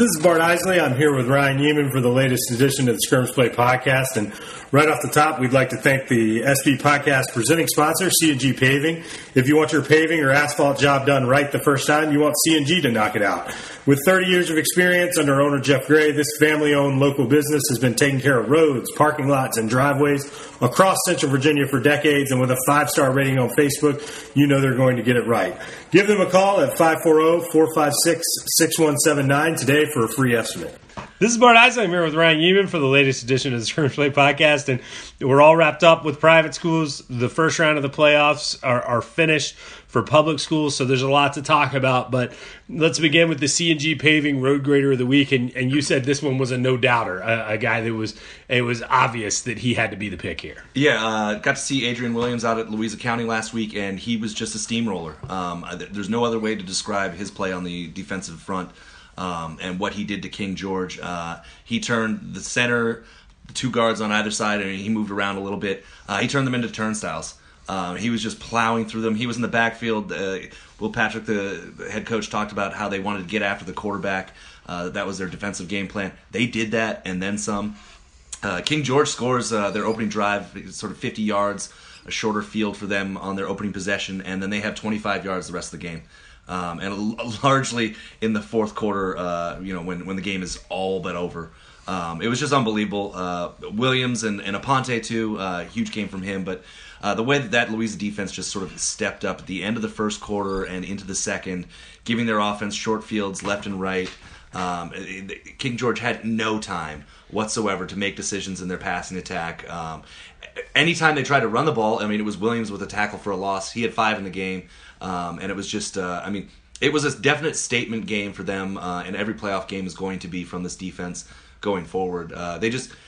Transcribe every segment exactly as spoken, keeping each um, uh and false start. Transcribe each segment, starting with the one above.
This is Bart Isley. I'm here with Ryan Yeaman for the latest edition of the Skirmish Play podcast. And right off the top, we'd like to thank the S B Podcast presenting sponsor, C and G Paving. If you want your paving or asphalt job done right the first time, you want C and G to knock it out. With thirty years of experience under owner Jeff Gray, this family-owned local business has been taking care of roads, parking lots, and driveways across Central Virginia for decades. And with a five-star rating on Facebook, you know they're going to get it right. Give them a call at five four zero, four five six, six one seven nine today for a free estimate. This is Bart Isley. I'm here with Ryan Yeaman for the latest edition of the Skirmish Play podcast, and we're all wrapped up with private schools. The first round of the playoffs are, are finished for public schools, so there's a lot to talk about. But let's begin with the C and G Paving Road Grader of the Week, and, and you said this one was a no-doubter, a, a guy that was it was obvious that he had to be the pick here. Yeah, uh, got to see Adrian Williams out at Louisa County last week, and he was just a steamroller. Um, there's no other way to describe his play on the defensive front. Um, and what he did to King George. Uh, he turned the center, the two guards on either side, and he moved around a little bit. Uh, he turned them into turnstiles. Uh, he was just plowing through them. He was in the backfield. Uh, Will Patrick, the head coach, talked about how they wanted to get after the quarterback. Uh, that was their defensive game plan. They did that and then some. Uh, King George scores uh, their opening drive, sort of fifty yards, a shorter field for them on their opening possession, and then they have twenty-five yards the rest of the game. Um, and largely in the fourth quarter, uh, you know, when, when the game is all but over. Um, it was just unbelievable. Uh, Williams and, and Aponte, too, uh, huge game from him. But uh, the way that that Louisa defense just sort of stepped up at the end of the first quarter and into the second, giving their offense short fields left and right. Um, King George had no time whatsoever to make decisions in their passing attack. Um, anytime they tried to run the ball, I mean, it was Williams with a tackle for a loss. He had five in the game. Um, and it was just, uh, I mean, it was a definite statement game for them, uh, and every playoff game is going to be from this defense going forward. Uh, they just,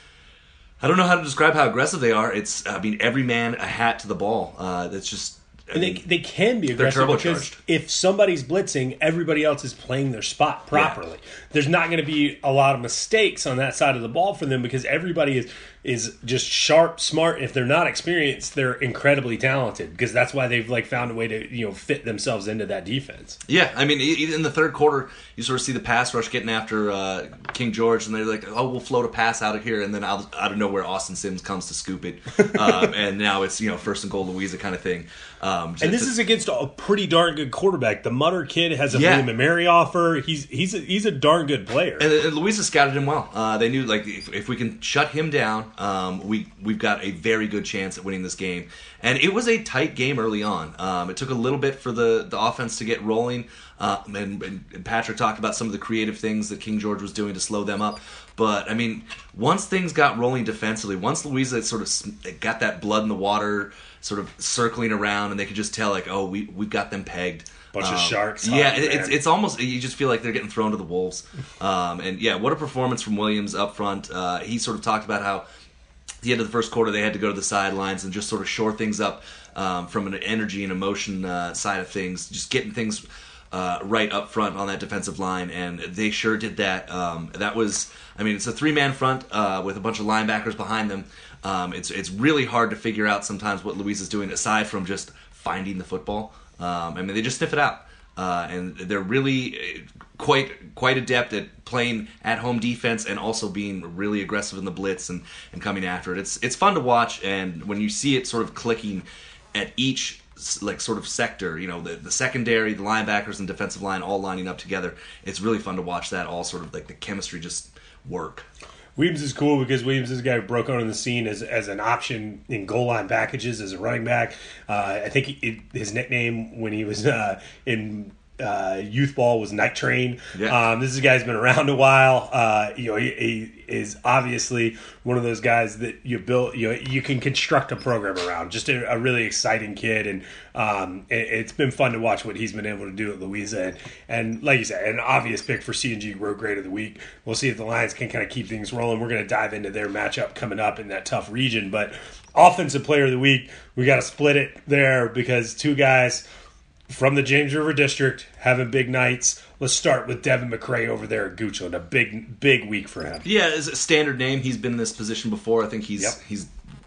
I don't know how to describe how aggressive they are. It's, I mean, every man a hat to the ball. Uh, that's just, I and they mean, they can be aggressive because if somebody's blitzing, everybody else is playing their spot properly. Yeah. There's not going to be a lot of mistakes on that side of the ball for them because everybody is is just sharp, smart. If they're not experienced, they're incredibly talented because that's why they've like found a way to you know fit themselves into that defense. Yeah, I mean, in the third quarter, you sort of see the pass rush getting after uh, King George, and they're like, "Oh, we'll float a pass out of here," and then out, out of nowhere, Austin Sims comes to scoop it, um, and now it's you know first and goal Louisa kind of thing. Um, and this to, is against a pretty darn good quarterback. The Mutter kid has a yeah. William and Mary offer. He's he's a, he's a darn good player. And, and Louisa scouted him well. Uh, they knew like if, if we can shut him down. Um, we we've got a very good chance at winning this game, and it was a tight game early on. Um, it took a little bit for the, the offense to get rolling, uh, and, and Patrick talked about some of the creative things that King George was doing to slow them up. But I mean, once things got rolling defensively, once Louisa sort of got that blood in the water, sort of circling around, and they could just tell like, oh, we we've got them pegged. Bunch um, of sharks. Yeah, it, it's it's almost you just feel like they're getting thrown to the wolves. Um, and yeah, what a performance from Williams up front. Uh, he sort of talked about how. At the end of the first quarter, they had to go to the sidelines and just sort of shore things up um, from an energy and emotion uh, side of things, just getting things uh, right up front on that defensive line, and they sure did that. Um, that was, I mean, it's a three-man front uh, with a bunch of linebackers behind them. Um, it's it's really hard to figure out sometimes what Louisa's doing aside from just finding the football. Um, I mean, they just sniff it out. Uh, and they're really quite quite adept at playing at home defense and also being really aggressive in the blitz and, and coming after it. It's it's fun to watch, and when you see it sort of clicking at each like sort of sector, you know, the, the secondary, the linebackers, and defensive line all lining up together, it's really fun to watch that all sort of like the chemistry just work. Williams is cool because Williams is a guy who broke on the scene as as an option in goal line packages as a running back. Uh, I think he, it, his nickname when he was uh, in uh, youth ball was Night Train. Yeah. Um, this is a guy who's been around a while. Uh, you know, he, he is obviously one of those guys that you build. You know, you can construct a program around. Just a, a really exciting kid, and um, it, it's been fun to watch what he's been able to do at Louisa. And, and like you said, an obvious pick for C and G Road Grade of the Week. We'll see if the Lions can kind of keep things rolling. We're going to dive into their matchup coming up in that tough region. But Offensive Player of the Week, we got to split it there because two guys from the James River District having big nights. Let's start with Devin McCray over there at Goochland. A big, big week for him. Yeah, it's a standard name. He's been in this position before. I think he's yep. he's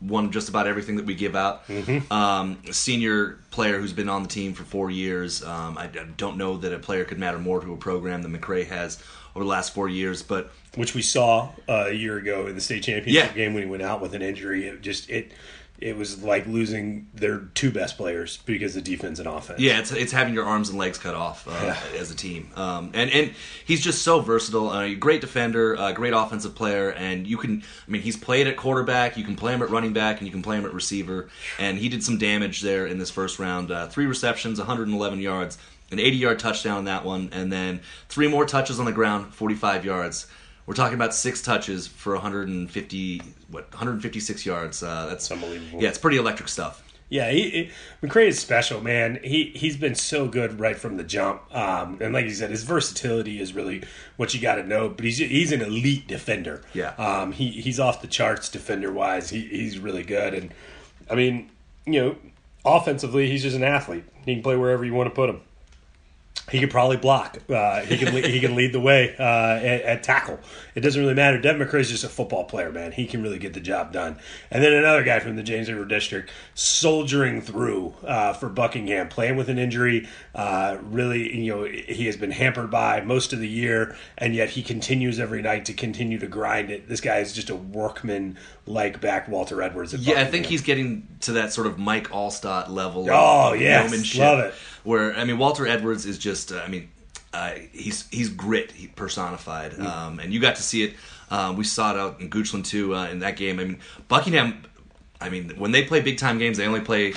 won just about everything that we give out. Mm-hmm. Um, senior player who's been on the team for four years. Um, I, I don't know that a player could matter more to a program than McCray has over the last four years, but which we saw uh, a year ago in the state championship Yeah. game when he went out with an injury. It just it it was like losing their two best players because of defense and offense. yeah, it's it's having your arms and legs cut off uh, Yeah. as a team. Um, and and he's just so versatile. Uh, great defender, uh, great offensive player, and you can. I mean, he's played at quarterback. You can play him at running back, and you can play him at receiver. And he did some damage there in this first round. Uh, three receptions, one hundred eleven yards, an eighty-yard touchdown on that one, and then three more touches on the ground, forty-five yards. We're talking about six touches for one hundred fifty, what, one hundred fifty-six yards. Uh, that's unbelievable. Yeah, it's pretty electric stuff. Yeah, he, he, McCray is special, man. He he's been so good right from the jump, um, and like you said, his versatility is really what you got to know. But he's he's an elite defender. Yeah. um, he he's off the charts defender wise. He he's really good, and I mean, you know, offensively, he's just an athlete. He can play wherever you want to put him. He could probably block. Uh, he can he can lead the way uh, at, at tackle. It doesn't really matter. Devin McCray is just a football player, man. He can really get the job done. And then another guy from the James River District, soldiering through uh, for Buckingham, playing with an injury. Uh, really, you know, he has been hampered by most of the year, and yet he continues every night to continue to grind it. This guy is just a workman like back Walter Edwards. At Yeah, I Buckingham. think he's getting to that sort of Mike Allstott level. Oh, of yes. yeomanship, Love it. Where I mean, Walter Edwards is just. Uh, I mean, uh, he's he's grit personified, Mm. um, and you got to see it. Uh, we saw it out in Goochland too uh, in that game. I mean, Buckingham. I mean, when they play big time games, they only play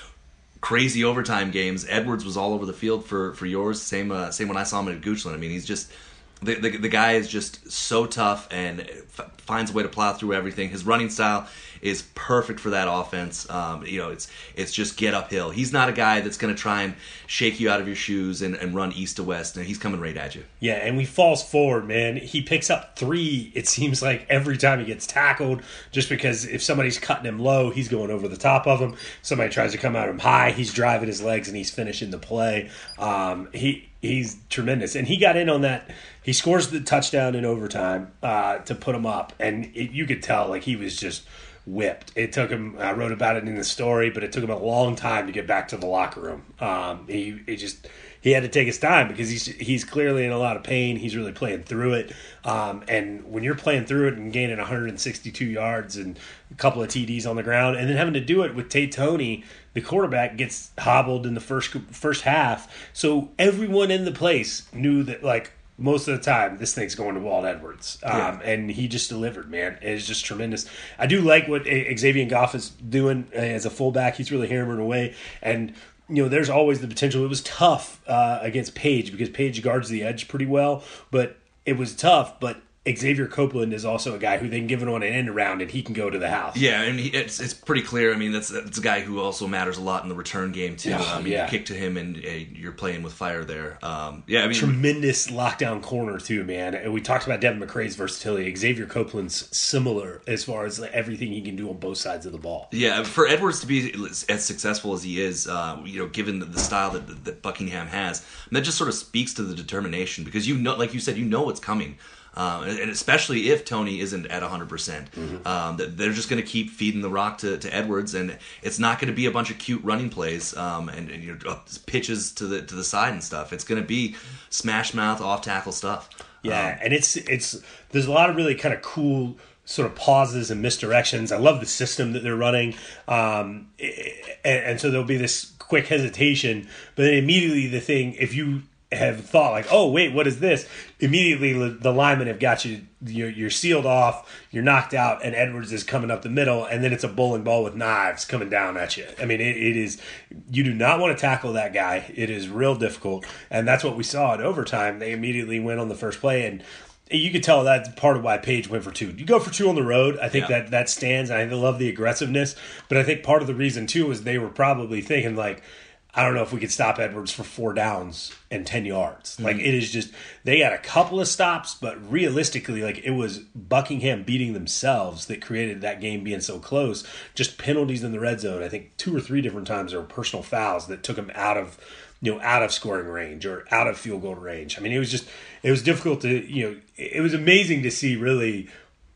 crazy overtime games. Edwards was all over the field for for yours. Same uh, same when I saw him at Goochland. I mean, he's just. The, the the guy is just so tough and f- finds a way to plow through everything. His running style is perfect for that offense. Um, you know, it's it's just get uphill. He's not a guy that's going to try and shake you out of your shoes and, and run east to west. And he's coming right at you. Yeah, and we falls forward, man. He picks up three, it seems like, every time he gets tackled, just because if somebody's cutting him low, he's going over the top of him. Somebody tries to come at him high, he's driving his legs and he's finishing the play. Um, he He's tremendous. And he got in on that. He scores the touchdown in overtime uh, to put him up. And it, you could tell, like, he was just whipped. It took him, I wrote about it in the story, but it took him a long time to get back to the locker room. Um, he, he just, he had to take his time because he's he's clearly in a lot of pain. He's really playing through it. Um, and when you're playing through it and gaining one hundred sixty-two yards and a couple of T Ds on the ground, and then having to do it with Tate Toney, the quarterback gets hobbled in the first first half. So everyone in the place knew that, like, most of the time, this thing's going to Walt Edwards. Um, Yeah. And he just delivered, man. It's just tremendous. I do like what Xavier Goff is doing as a fullback. He's really hammering away. And, you know, there's always the potential. It was tough uh, against Page because Page guards the edge pretty well. But it was tough, but Xavier Copeland is also a guy who they can give it on an end around and he can go to the house. Yeah, and he, it's it's pretty clear. I mean, that's that's a guy who also matters a lot in the return game too. Oh, I mean, yeah. you kick to him and uh, you're playing with fire there. Um, yeah, I mean, Tremendous lockdown corner too, man. And we talked about Devin McCray's versatility. Xavier Copeland's similar as far as everything he can do on both sides of the ball. yeah, for Edwards to be as successful as he is, uh, you know, given the, the style that, that Buckingham has, and that just sort of speaks to the determination because you know, like you said, you know what's coming. Um, and especially if Toney isn't at one hundred percent. Mm-hmm. Um, that they're just going to keep feeding the rock to, to Edwards, and it's not going to be a bunch of cute running plays um, and, and you know, pitches to the to the side and stuff. It's going to be smash mouth, off tackle stuff. Yeah, Um, and it's it's there's a lot of really kind of cool sort of pauses and misdirections. I love the system that they're running, um, and, and so there'll be this quick hesitation, but then immediately the thing, if you have thought like, oh wait, what is this? Immediately the linemen have got you. You're, you're sealed off. You're knocked out, and Edwards is coming up the middle, and then it's a bowling ball with knives coming down at you. I mean, it, it is. You do not want to tackle that guy. It is real difficult, and that's what we saw in overtime. They immediately went on the first play, and you could tell that's part of why Page went for two. You go for two on the road. I think Yeah. that that stands. And I love the aggressiveness, but I think part of the reason too is they were probably thinking like, I don't know if we could stop Edwards for four downs and ten yards. Like, it is just, they got a couple of stops, but realistically, like, it was Buckingham beating themselves that created that game being so close. Just penalties in the red zone. I think two or three different times there were personal fouls that took them out of, you know, out of scoring range or out of field goal range. I mean, it was just, it was difficult to, you know, it was amazing to see really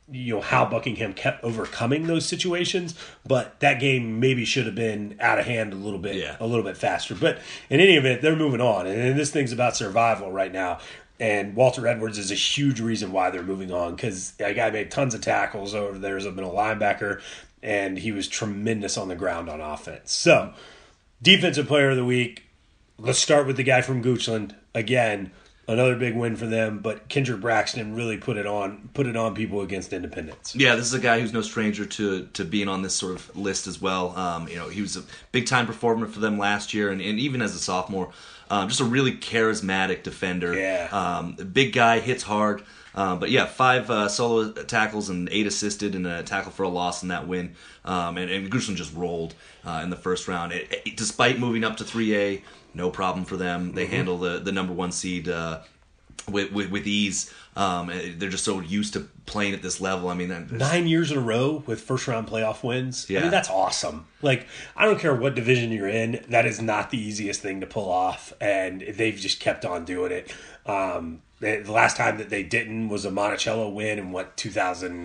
you know, how Buckingham kept overcoming those situations, but that game maybe should have been out of hand a little bit, Yeah. a little bit faster. But in any event, they're moving on, and this thing's about survival right now. And Walter Edwards is a huge reason why they're moving on, because that guy made tons of tackles over there as a middle linebacker, and he was tremendous on the ground on offense. So, defensive player of the week, let's start with the guy from Goochland. Again, another big win for them, but Kendrick Braxton really put it on put it on people against Independence. Yeah, this is a guy who's no stranger to to being on this sort of list as well. Um, you know, he was a big time performer for them last year, and, and even as a sophomore, um, just a really charismatic defender. Yeah, um, big guy, hits hard. Uh, but yeah, five uh, solo tackles and eight assisted, and a tackle for a loss in that win. Um, and, and Goochland just rolled uh, in the first round. It, it, despite moving up to three A, no problem for them. They mm-hmm. handle the, the number one seed uh, with, with with ease. Um, they're just so used to playing at this level. I mean, nine years in a row with first round playoff wins. Yeah. I mean, that's awesome. Like, I don't care what division you're in, that is not the easiest thing to pull off, and they've just kept on doing it. Um, the last time that they didn't was a Monticello win in what twenty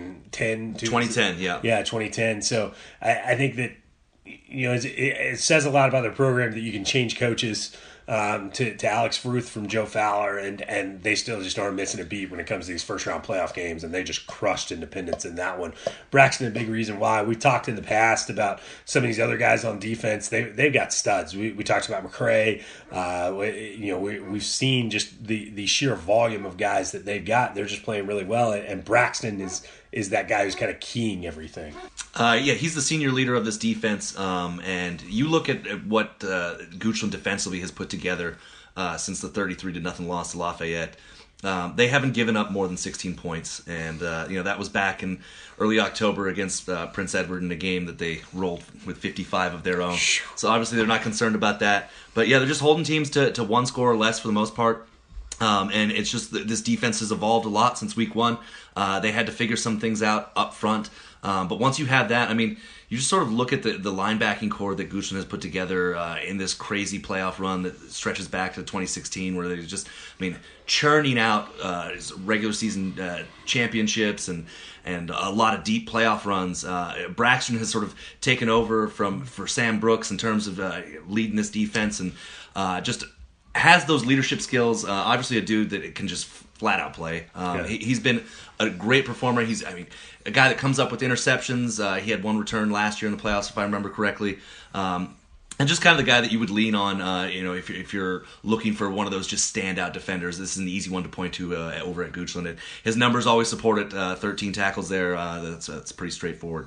ten, twenty ten, yeah, yeah, twenty ten. So I, I think that, you know, it, it says a lot about their program that you can change coaches. Um, to, to Alex Fruth from Joe Fowler, and, and they still just aren't missing a beat when it comes to these first-round playoff games, and they just crushed Independence in that one. Braxton, a big reason why. We talked in the past about some of these other guys on defense. They, they've got studs. We, we talked about McCray. Uh, we, you know, we, we've seen just the, the sheer volume of guys that they've got. They're just playing really well, and, and Braxton is is that guy who's kind of keying everything. Uh, yeah, he's the senior leader of this defense, um, and you look at, at what uh, Goochland defensively has put together uh, since the thirty-three to nothing loss to Lafayette. Um, they haven't given up more than sixteen points, and uh, you know that was back in early October against uh, Prince Edward in a game that they rolled with fifty-five of their own. So obviously they're not concerned about that. But yeah, they're just holding teams to, to one score or less for the most part. Um, and it's just that this defense has evolved a lot since week one. Uh, they had to figure some things out up front. Um, but once you have that, I mean, you just sort of look at the, the linebacking core that Goochland has put together uh, in this crazy playoff run that stretches back to twenty sixteen, where they're just, I mean, churning out uh, regular season uh, championships and and a lot of deep playoff runs. Uh, Braxton has sort of taken over from for Sam Brooks in terms of uh, leading this defense, and uh, just has those leadership skills. Uh, obviously, a dude that can just flat out play. Um, yeah. he, he's been a great performer. He's, I mean, a guy that comes up with interceptions. Uh, he had one return last year in the playoffs, if I remember correctly. Um, and just kind of the guy that you would lean on, uh, you know, if you're, if you're looking for one of those just standout defenders. This is an easy one to point to uh, over at Goochland. And his numbers always support it. Uh, thirteen tackles there. Uh, that's that's pretty straightforward.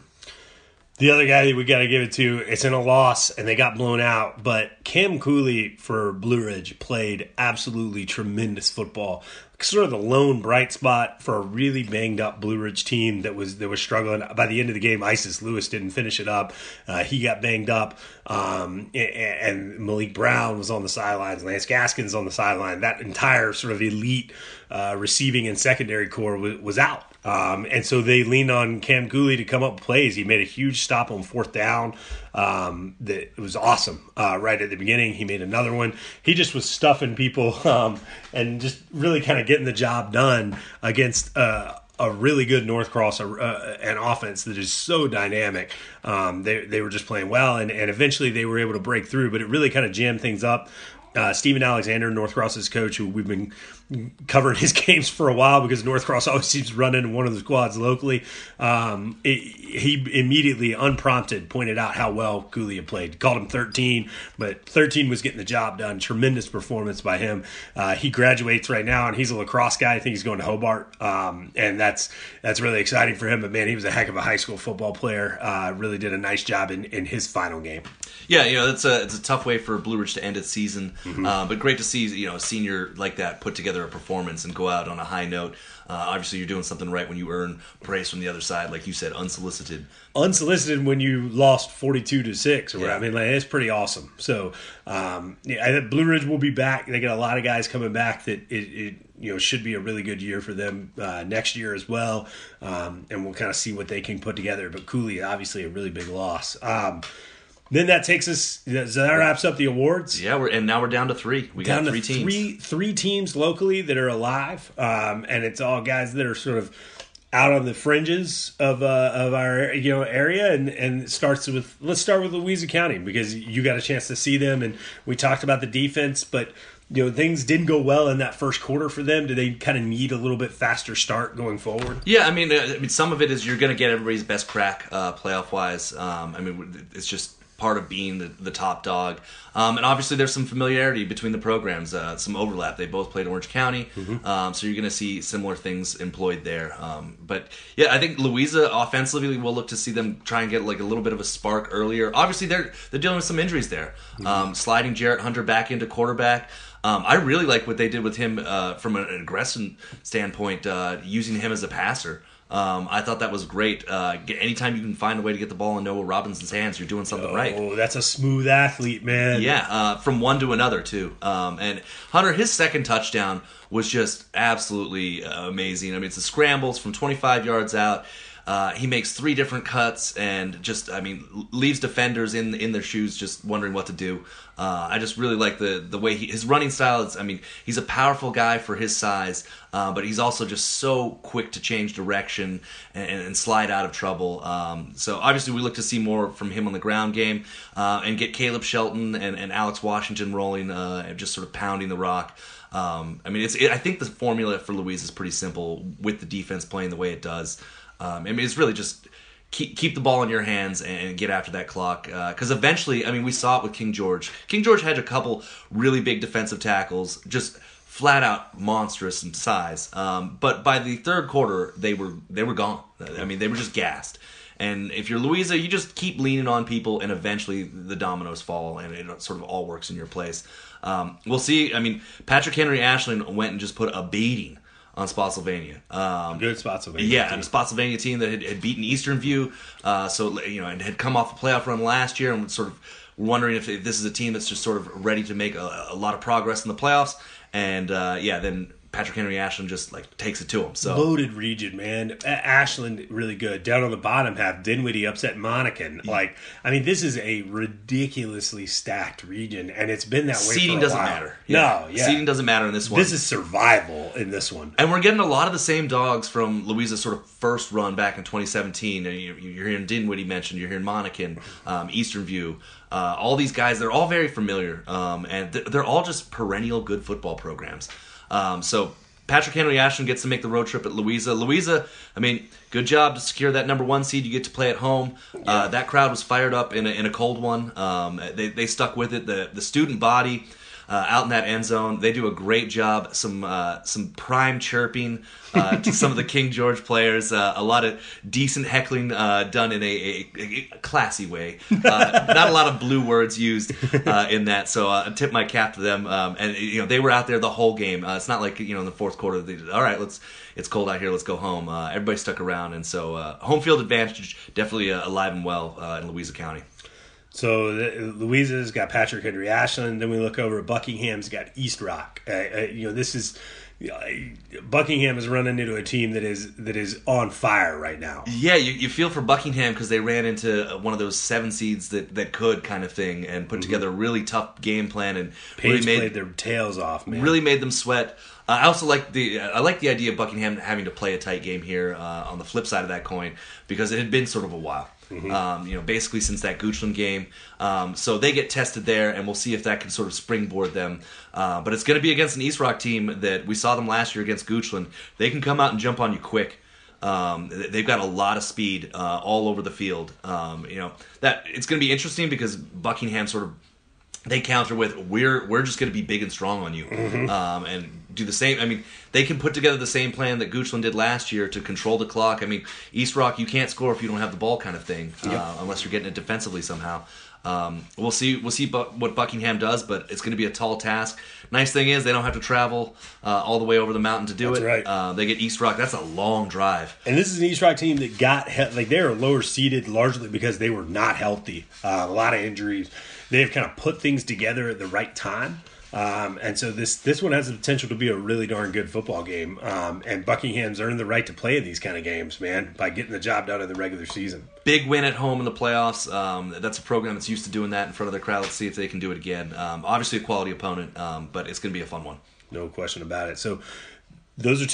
The other guy that we got to give it to, it's in a loss, and they got blown out, but Cam Cooley for Blue Ridge played absolutely tremendous football. Sort of the lone bright spot for a really banged-up Blue Ridge team that was that was struggling. By the end of the game, Isis Lewis didn't finish it up. Uh, he got banged up, um, and Malik Brown was on the sidelines. Lance Gaskins on the sideline. That entire sort of elite uh, receiving and secondary core was, was out. Um, and so they leaned on Cam Cooley to come up with plays. He made a huge stop on fourth down. Um, that it was awesome. Uh, right at the beginning, he made another one. He just was stuffing people um, and just really kind of getting the job done against uh, a really good North Cross, uh, an offense that is so dynamic. Um, they they were just playing well, and, and eventually they were able to break through. But it really kind of jammed things up. Uh, Stephen Alexander, North Cross's coach, who we've been covering his games for a while because North Cross always seems to run into one of the squads locally. Um, it, he immediately, unprompted, pointed out how well Cooley had played. Called him thirteen, but thirteen was getting the job done. Tremendous performance by him. Uh, he graduates right now, and he's a lacrosse guy. I think he's going to Hobart, um, and that's that's really exciting for him. But, man, he was a heck of a high school football player. Uh, really did a nice job in, in his final game. Yeah, you know, it's a it's a tough way for Blue Ridge to end its season, Mm-hmm. uh, but great to see, you know, a senior like that put together a performance and go out on a high note. Uh, obviously, you're doing something right when you earn praise from the other side, like you said, unsolicited. Unsolicited when you lost forty-two to six, or Yeah. whatever. I mean, like, it's pretty awesome. So, um, yeah, I think Blue Ridge will be back. They got a lot of guys coming back that it, it you know should be a really good year for them uh, next year as well. Um, and we'll kind of see what they can put together. But Cooley, obviously, a really big loss. Um, Then that takes us. So that wraps up the awards. Yeah, we're and now we're down to three. We Down got to three teams. three three teams locally that are alive, um, and it's all guys that are sort of out on the fringes of uh, of our you know area, and and it starts with let's start with Louisa County because you got a chance to see them, and we talked about the defense, but you know things didn't go well in that first quarter for them. Do they kind of need a little bit faster start going forward? Yeah, I mean, I mean, some of it is you're going to get everybody's best crack uh, playoff wise. Um, I mean, it's just part of being the, the top dog. Um, and obviously there's some familiarity between the programs, uh, some overlap. They both played Orange County, mm-hmm. um, so you're going to see similar things employed there. Um, but yeah, I think Louisa offensively, we'll look to see them try and get like a little bit of a spark earlier. Obviously they're they're dealing with some injuries there. Mm-hmm. Um, sliding Jarrett Hunter back into quarterback. Um, I really like what they did with him uh, from an aggression standpoint, uh, using him as a passer. Um, I thought that was great. Uh, anytime you can find a way to get the ball in Noah Robinson's hands, you're doing something oh, right. Oh, that's a smooth athlete, man. Yeah, uh, from one to another, too. Um, and Hunter, his second touchdown was just absolutely uh, amazing. I mean, it's the scrambles from twenty-five yards out. Uh, he makes three different cuts and just, I mean, leaves defenders in in their shoes just wondering what to do. Uh, I just really like the the way he, his running style is, I mean, he's a powerful guy for his size, uh, but he's also just so quick to change direction and, and slide out of trouble. Um, so obviously we look to see more from him on the ground game uh, and get Caleb Shelton and, and Alex Washington rolling uh, and just sort of pounding the rock. Um, I mean, it's it, I think the formula for Louise is pretty simple with the defense playing the way it does. Um, I mean, it's really just keep keep the ball in your hands and get after that clock. Because uh, eventually, I mean, we saw it with King George. King George had a couple really big defensive tackles, just flat out monstrous in size. Um, but by the third quarter, they were they were gone. I mean, they were just gassed. And if you're Louisa, you just keep leaning on people, and eventually the dominoes fall, and it sort of all works in your place. Um, we'll see. I mean, Patrick Henry Ashland went and just put a beating on Spotsylvania. Um, Good Spotsylvania. Yeah, and a Spotsylvania team that had, had beaten Eastern View, uh, so you know, and had come off a playoff run last year, and sort of wondering if, if this is a team that's just sort of ready to make a, a lot of progress in the playoffs. And uh, yeah, then Patrick Henry Ashland just like takes it to him. So loaded region, man. A- Ashland really good. Down on the bottom half, Dinwiddie upset Monacan. Yeah. Like, I mean, this is a ridiculously stacked region, and it's been that way. Seeding for a doesn't while. matter. Yeah. No, yeah. Seeding doesn't matter in this one. This is survival in this one, and we're getting a lot of the same dogs from Louisa's sort of first run back in twenty seventeen. You're hearing Dinwiddie mentioned. You're hearing Monacan, um, Eastern View. Uh, all these guys, they're all very familiar, um, and they're all just perennial good football programs. Um, so Patrick Henry Ashland gets to make the road trip at Louisa. Louisa, I mean, good job to secure that number one seed. You get to play at home. Yeah. Uh, that crowd was fired up in a, in a cold one. Um, they they stuck with it. The the student body uh, out in that end zone, they do a great job. Some uh, some prime chirping uh, to some of the King George players. Uh, a lot of decent heckling uh, done in a, a, a classy way. Uh, not a lot of blue words used uh, in that. So uh, I tip my cap to them. Um, and you know they were out there the whole game. Uh, it's not like you know in the fourth quarter. They, all right, let's. It's cold out here. Let's go home. Uh, everybody stuck around, and so uh, home field advantage definitely uh, alive and well uh, in Louisa County. So the, Louisa's got Patrick Henry Ashland. Then we look over at Buckingham's got East Rock. Uh, uh, you know, this is uh, Buckingham is running into a team that is that is on fire right now. Yeah, you, you feel for Buckingham because they ran into one of those seven seeds that, that could kind of thing and put mm-hmm. together a really tough game plan and Page really made played their tails off. Man, really made them sweat. Uh, I also like the I like the idea of Buckingham having to play a tight game here uh, on the flip side of that coin because it had been sort of a while. Mm-hmm. Um, you know, basically since that Goochland game. Um, so they get tested there, and we'll see if that can sort of springboard them. Uh, but it's going to be against an East Rock team that we saw them last year against Goochland. They can come out and jump on you quick. Um, they've got a lot of speed uh, all over the field. Um, you know that it's going to be interesting because Buckingham sort of they counter with we're we're just going to be big and strong on you mm-hmm. um, and do the same. I mean, they can put together the same plan that Goochland did last year to control the clock. I mean, East Rock, you can't score if you don't have the ball, kind of thing, yep. uh, unless you're getting it defensively somehow. Um, we'll see. We'll see bu- what Buckingham does, but it's going to be a tall task. Nice thing is they don't have to travel uh, all the way over the mountain to do That's it. Right. Uh, they get East Rock. That's a long drive. And this is an East Rock team that got he- like they are lower seeded largely because they were not healthy. Uh, a lot of injuries. They've kind of put things together at the right time. Um, and so this this one has the potential to be a really darn good football game. Um, and Buckingham's earned the right to play in these kind of games, man, by getting the job done in the regular season. Big win at home in the playoffs. Um, that's a program that's used to doing that in front of their crowd. Let's see if they can do it again. Um, obviously a quality opponent, um, but it's going to be a fun one. No question about it. So those are two.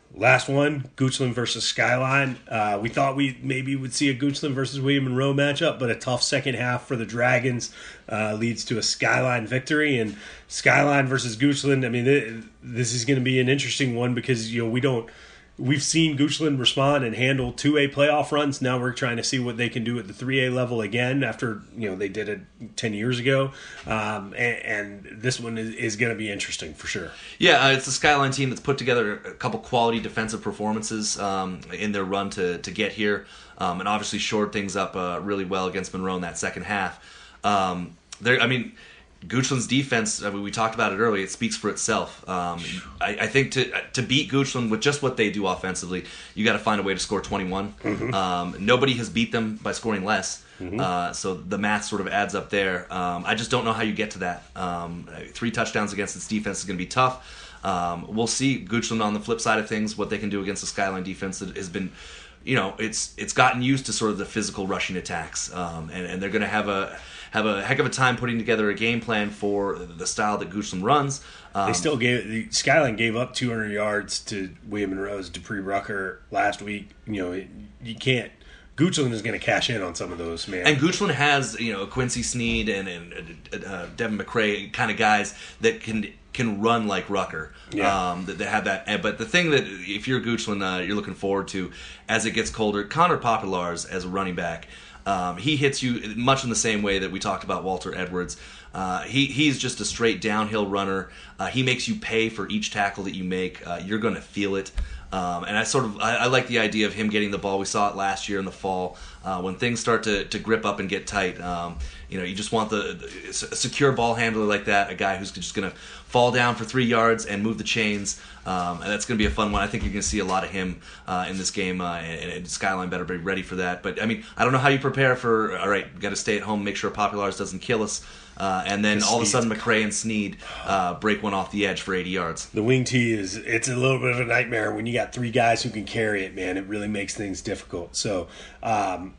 Last one, Goochland versus Skyline. Uh, we thought we maybe would see a Goochland versus William Monroe matchup, but a tough second half for the Dragons uh, leads to a Skyline victory. And Skyline versus Goochland, I mean, th- this is going to be an interesting one because, you know, we don't, we've seen Goochland respond and handle two A playoff runs. Now we're trying to see what they can do at the three A level again after, you know, they did it ten years ago. Um, and, and this one is, is going to be interesting for sure. Yeah, uh, it's a Skyline team that's put together a couple quality defensive performances um, in their run to, to get here, um, and obviously shored things up uh, really well against Monroe in that second half. Um, I mean, Goochland's defense, I mean, we talked about it earlier, it speaks for itself. Um, I, I think to to beat Goochland with just what they do offensively, you got to find a way to score twenty-one. Mm-hmm. Um, nobody has beat them by scoring less, mm-hmm. uh, so the math sort of adds up there. Um, I just don't know how you get to that. Um, three touchdowns against its defense is going to be tough. Um, we'll see Goochland on the flip side of things, what they can do against the Skyline defense that has been, you know, it's it's gotten used to sort of the physical rushing attacks, um, and, and they're going to have a have a heck of a time putting together a game plan for the style that Goochland runs. Um, they still gave the Skyline gave up two hundred yards to William Monroe's Dupree Rucker last week. You know, it, you can't. Goochland is going to cash in on some of those, man. And Goochland has, you know, Quincy Sneed and, and uh, Devin McCrae kind of guys that can can run like Rucker. Yeah. Um, that they have that. But the thing that if you're Goochland, uh, you're looking forward to as it gets colder, Connor Populars as a running back. Um, he hits you much in the same way that we talked about Walter Edwards. Uh, he he's just a straight downhill runner. Uh, he makes you pay for each tackle that you make. Uh, you're going to feel it. Um, and I sort of I, I like the idea of him getting the ball. We saw it last year in the fall uh, when things start to, to grip up and get tight. Um, you know, you just want the, the a secure ball handler like that, a guy who's just going to fall down for three yards and move the chains. Um, and that's going to be a fun one. I think you're going to see a lot of him uh, in this game, uh, and, and Skyline better be ready for that. But I mean, I don't know how you prepare for. All right, got to stay at home, make sure Populars doesn't kill us. Uh, and then all of a sudden, McCrae and Sneed uh, break one off the edge for eighty yards. The wing tee is it's a little bit of a nightmare when you got three guys who can carry it, man. It really makes things difficult. So um,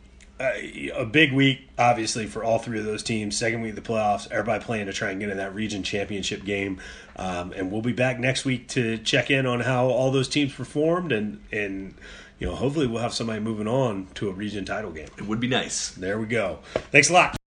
a big week, obviously, for all three of those teams. Second week of the playoffs, everybody playing to try and get in that region championship game. Um, and we'll be back next week to check in on how all those teams performed, and and you know hopefully we'll have somebody moving on to a region title game. It would be nice. There we go. Thanks a lot.